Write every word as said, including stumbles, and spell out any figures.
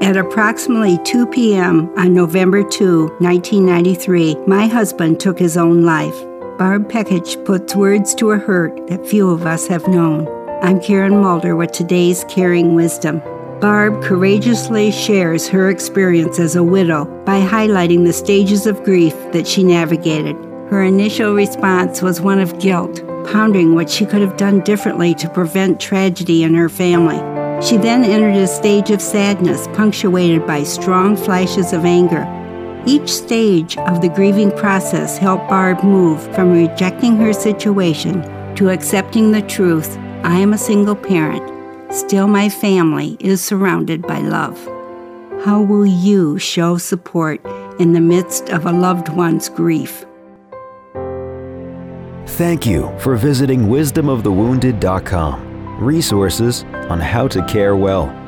At approximately two p.m. on November second, nineteen ninety-three, my husband took his own life. Barb Pekich puts words to a hurt that few of us have known. I'm Karen Mulder with today's Caring Wisdom. Barb courageously shares her experience as a widow by highlighting the stages of grief that she navigated. Her initial response was one of guilt, pondering what she could have done differently to prevent tragedy in her family. She then entered a stage of sadness punctuated by strong flashes of anger. Each stage of the grieving process helped Barb move from rejecting her situation to accepting the truth, I am a single parent. Still, my family is surrounded by love. How will you show support in the midst of a loved one's grief? Thank you for visiting wisdom of the wounded dot com. Resources on how to care well.